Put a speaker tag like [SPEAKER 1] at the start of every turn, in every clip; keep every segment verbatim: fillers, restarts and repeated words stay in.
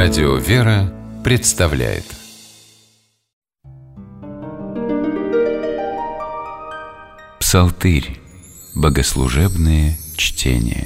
[SPEAKER 1] Радио «Вера» представляет Псалтырь. Богослужебные чтения.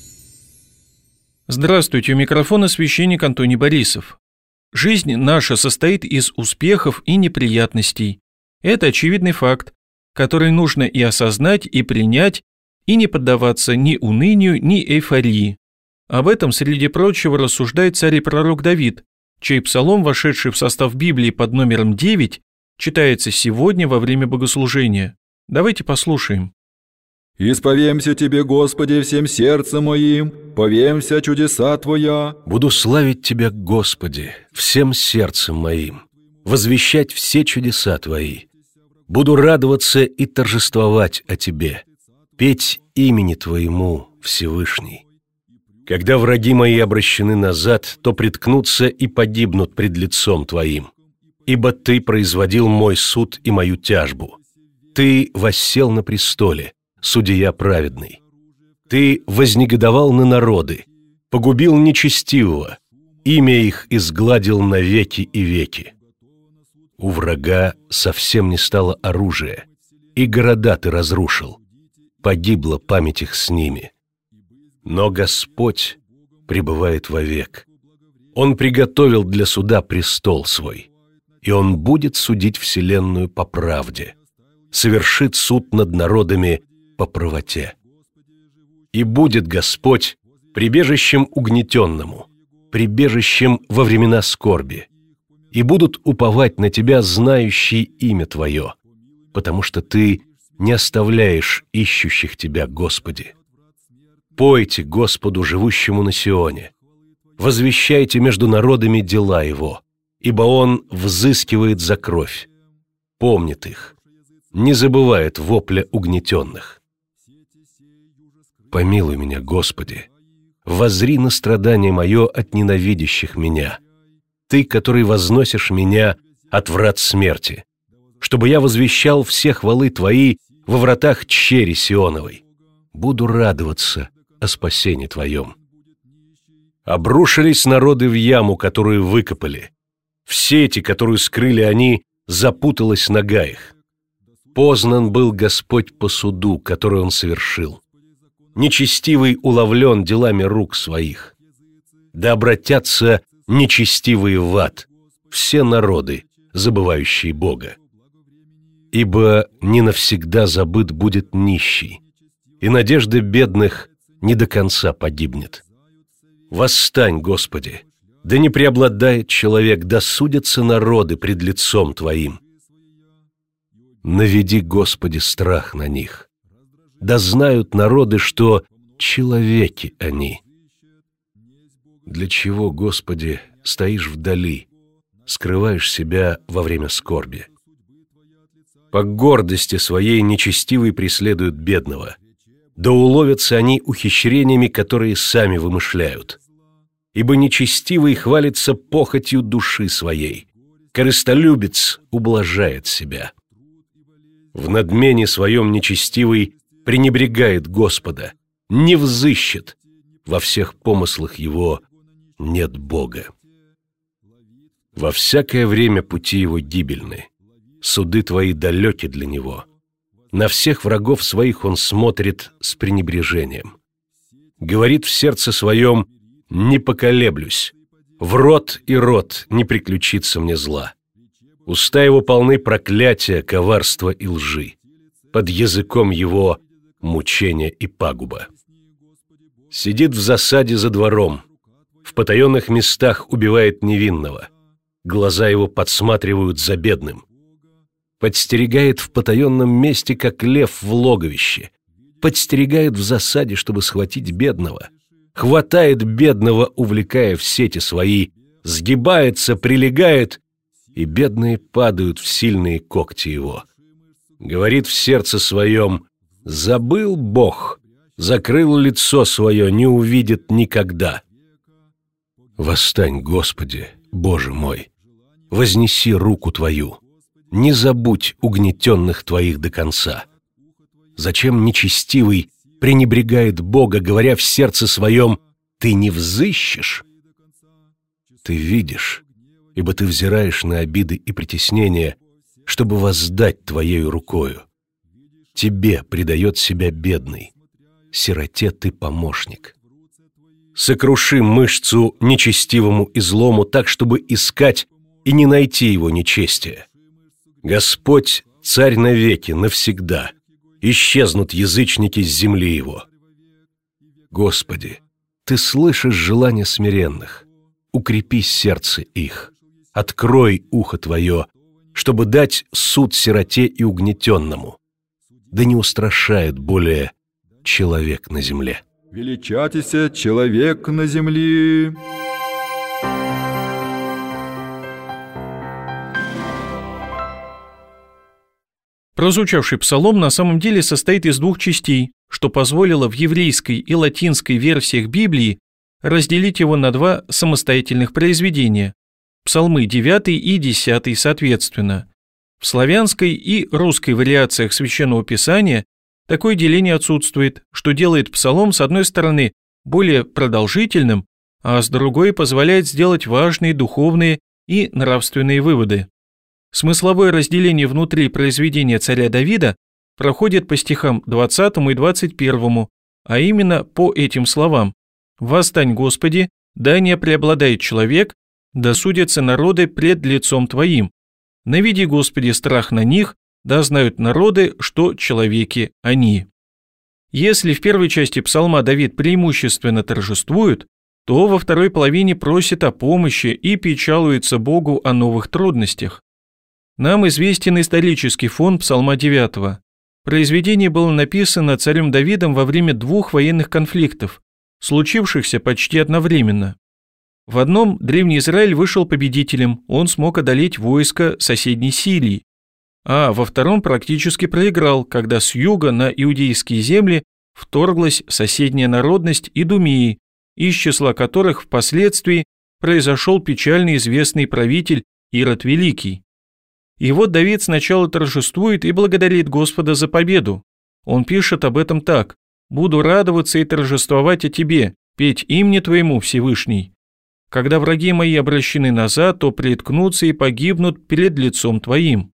[SPEAKER 2] Здравствуйте, у микрофона священник Антоний Борисов. Жизнь наша состоит из успехов и неприятностей. Это очевидный факт, который нужно и осознать, и принять, и не поддаваться ни унынию, ни эйфории. Об этом, среди прочего, рассуждает царь и пророк Давид, чей псалом, вошедший в состав Библии под номером девять, читается сегодня во время богослужения. Давайте послушаем.
[SPEAKER 3] «Исповемся Тебе, Господи, всем сердцем моим, повемся чудеса Твоя».
[SPEAKER 4] «Буду славить Тебя, Господи, всем сердцем моим, возвещать все чудеса Твои. Буду радоваться и торжествовать о Тебе, петь имени Твоему, Всевышний. Когда враги мои обращены назад, то приткнутся и погибнут пред лицом Твоим. Ибо Ты производил мой суд и мою тяжбу. Ты воссел на престоле, судья праведный. Ты вознегодовал на народы, погубил нечестивого, имя их изгладил навеки и веки. У врага совсем не стало оружия, и города Ты разрушил. Погибла память их с ними. Но Господь пребывает вовек. Он приготовил для суда престол свой, и Он будет судить вселенную по правде, совершит суд над народами по правоте. И будет Господь прибежищем угнетенному, прибежищем во времена скорби, и будут уповать на Тебя знающие имя Твое, потому что Ты не оставляешь ищущих Тебя, Господи. Пойте Господу, живущему на Сионе, возвещайте между народами дела Его, ибо Он взыскивает за кровь, помнит их, не забывает вопля угнетенных. Помилуй меня, Господи, воззри на страдание мое от ненавидящих меня, Ты, который возносишь меня от врат смерти, чтобы я возвещал все хвалы Твои во вратах чери Сионовой. Буду радоваться о спасении Твоем. Обрушились народы в яму, которую выкопали. В сети, которую скрыли они, запуталась нога их. Познан был Господь по суду, который Он совершил. Нечестивый уловлен делами рук своих. Да обратятся нечестивые в ад, все народы, забывающие Бога. Ибо не навсегда забыт будет нищий, и надежда бедных не до конца погибнет. Восстань, Господи, да не преобладает человек, да судятся народы пред лицом Твоим. Наведи, Господи, страх на них, да знают народы, что человеки они. Для чего, Господи, стоишь вдали, скрываешь себя во время скорби? По гордости своей нечестивый преследует бедного, да уловятся они ухищрениями, которые сами вымышляют. Ибо нечестивый хвалится похотью души своей, корыстолюбец ублажает себя. В надмене своем нечестивый пренебрегает Господа, не взыщет, во всех помыслах его нет Бога. Во всякое время пути его гибельны, суды Твои далеки для него. На всех врагов своих он смотрит с пренебрежением. Говорит в сердце своем: «Не поколеблюсь, в рот и рот не приключится мне зла». Уста его полны проклятия, коварства и лжи. Под языком его мучения и пагуба. Сидит в засаде за двором, в потаенных местах убивает невинного. Глаза его подсматривают за бедным. Подстерегает в потаенном месте, как лев в логовище. Подстерегает в засаде, чтобы схватить бедного. Хватает бедного, увлекая в сети свои. Сгибается, прилегает, и бедные падают в сильные когти его. Говорит в сердце своем: «Забыл Бог, закрыл лицо свое, не увидит никогда». Восстань, Господи, Боже мой, вознеси руку Твою. Не забудь угнетенных Твоих до конца. Зачем нечестивый пренебрегает Бога, говоря в сердце своем: «Ты не взыщешь»? Ты видишь, ибо ты взираешь на обиды и притеснения, чтобы воздать твоею рукою. Тебе предает себя бедный, сироте ты помощник. Сокруши мышцу нечестивому и злому так, чтобы искать и не найти его нечестие. Господь – царь навеки, навсегда. Исчезнут язычники с земли его. Господи, Ты слышишь желания смиренных. Укрепи сердце их. Открой ухо Твое, чтобы дать суд сироте и угнетенному. Да не устрашает более человек на земле.
[SPEAKER 3] Величатися человек на земле.
[SPEAKER 2] Прозвучавший псалом на самом деле состоит из двух частей, что позволило в еврейской и латинской версиях Библии разделить его на два самостоятельных произведения – псалмы девятый и десятый соответственно. В славянской и русской вариациях Священного Писания такое деление отсутствует, что делает псалом с одной стороны более продолжительным, а с другой позволяет сделать важные духовные и нравственные выводы. Смысловое разделение внутри произведения царя Давида проходит по стихам двадцатому и двадцать первому, а именно по этим словам: «Восстань, Господи, да не преобладает человек, да судятся народы пред лицом Твоим. Наведи, Господи, страх на них, да знают народы, что человеки они». Если в первой части псалма Давид преимущественно торжествует, то во второй половине просит о помощи и печалуется Богу о новых трудностях. Нам известен исторический фон псалма девятого. Произведение было написано царем Давидом во время двух военных конфликтов, случившихся почти одновременно. В одном Древний Израиль вышел победителем, он смог одолеть войско соседней Сирии, а во втором практически проиграл, когда с юга на иудейские земли вторглась соседняя народность Идумеи, из числа которых впоследствии произошел печально известный правитель Ирод Великий. И вот Давид сначала торжествует и благодарит Господа за победу. Он пишет об этом так: «Буду радоваться и торжествовать о Тебе, петь имени Твоему, Всевышний. Когда враги мои обращены назад, то приткнутся и погибнут перед лицом Твоим».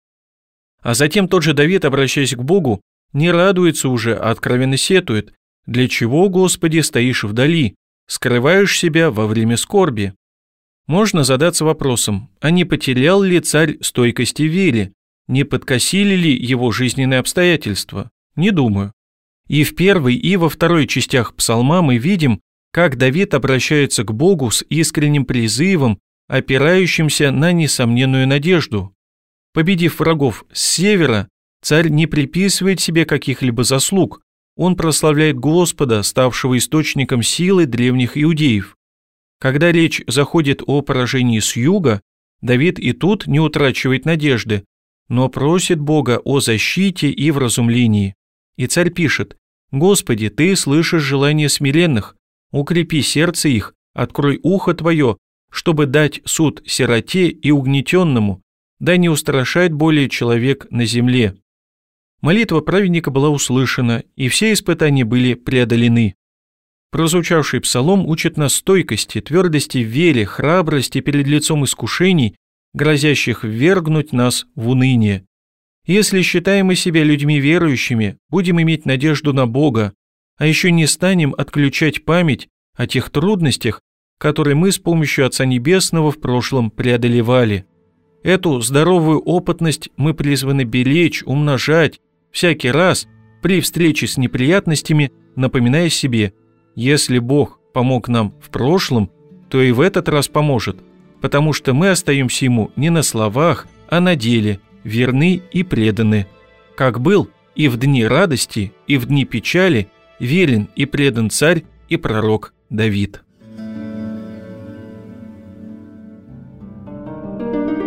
[SPEAKER 2] А затем тот же Давид, обращаясь к Богу, не радуется уже, а откровенно сетует: «Для чего, Господи, стоишь вдали, скрываешь себя во время скорби?» Можно задаться вопросом, а не потерял ли царь стойкости в вере, не подкосили ли его жизненные обстоятельства? Не думаю. И в первой, и во второй частях псалма мы видим, как Давид обращается к Богу с искренним призывом, опирающимся на несомненную надежду. Победив врагов с севера, царь не приписывает себе каких-либо заслуг, он прославляет Господа, ставшего источником силы древних иудеев. Когда речь заходит о поражении с юга, Давид и тут не утрачивает надежды, но просит Бога о защите и вразумлении. И царь пишет: «Господи, Ты слышишь желания смиренных, укрепи сердце их, открой ухо Твое, чтобы дать суд сироте и угнетенному, да не устрашает более человек на земле». Молитва праведника была услышана, и все испытания были преодолены. Прозвучавший псалом учит нас стойкости, твердости в вере, храбрости перед лицом искушений, грозящих ввергнуть нас в уныние. Если считаем мы себя людьми верующими, будем иметь надежду на Бога, а еще не станем отключать память о тех трудностях, которые мы с помощью Отца Небесного в прошлом преодолевали. Эту здоровую опытность мы призваны беречь, умножать, всякий раз при встрече с неприятностями, напоминая себе: если Бог помог нам в прошлом, то и в этот раз поможет, потому что мы остаемся Ему не на словах, а на деле, верны и преданы. Как был и в дни радости, и в дни печали верен и предан царь и пророк Давид.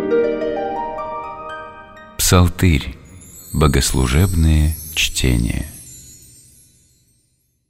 [SPEAKER 1] Псалтырь. Богослужебные чтения.